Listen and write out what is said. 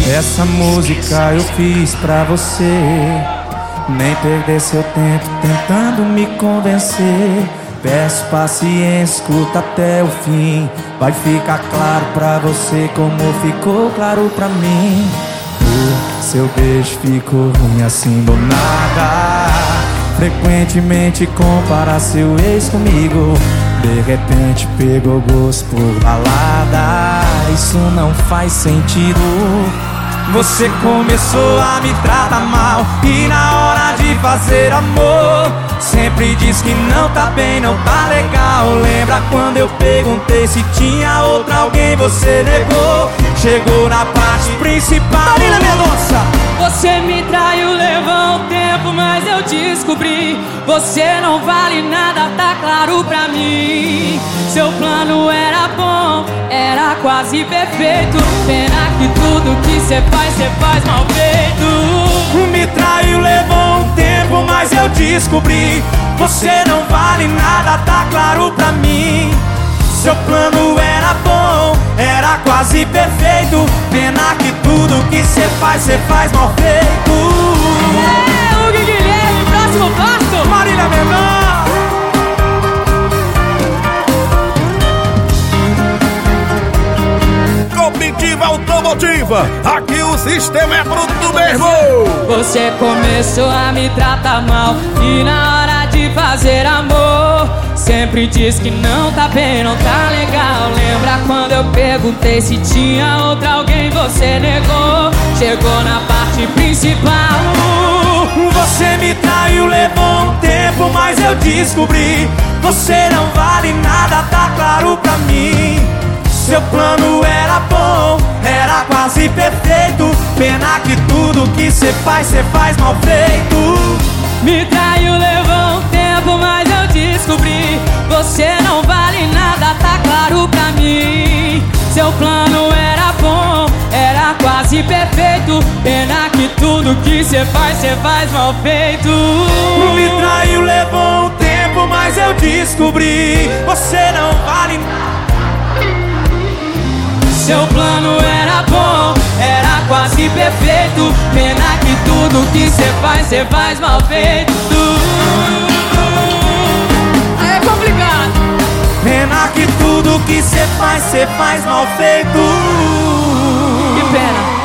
Essa música eu fiz pra você. Nem perder seu tempo tentando me convencer. Peço paciência, escuta até o fim. Vai ficar claro pra você como ficou claro pra mim. Seu beijo ficou ruim assim do nada. Frequentemente compara seu ex comigo. De repente pegou gosto por balada. Isso não faz sentido. Você começou a me tratar mal e na hora de fazer amor sempre diz que não tá bem, não tá legal. Lembra quando eu perguntei se tinha outra alguém, você negou. Chegou na parte principal. Marília Mendonça! Você me traiu, levou um tempo, mas eu descobri. Você não vale nada, tá claro pra mim. Seu plano era bom, era quase perfeito. Pena que tudo que cê faz mal feito. Me traiu, levou um tempo, mas eu descobri. Você não vale nada, tá claro pra mim. Seu plano era bom, era quase perfeito. Pena que tudo que cê faz mal feito. É, Hugo Guilherme, próximo passo, Marília Mendonça. Comitiva Automotiva, aqui o sistema é bruto mesmo. Você começou a me tratar mal e na hora de fazer amor sempre diz que não tá bem, não tá legal. Lembra quando eu perguntei se tinha outra alguém, você negou. Chegou na parte principal. Você me traiu, levou um tempo, mas eu descobri. Você não vale nada, tá claro pra mim. Seu plano era bom, era quase perfeito. Pena que tudo que cê faz mal feito. Me traiu, levou um tempo, mas eu descobri. Você não vale nada, tá claro pra mim. Seu plano era bom, era quase perfeito. Pena que tudo que cê faz mal feito. Me traiu, levou um tempo, mas eu descobri. Você não vale nada. Seu plano era bom, era quase perfeito. Pena que tudo que cê faz mal feito. Aí é complicado. Pena que tudo que cê faz mal feito. Que pena.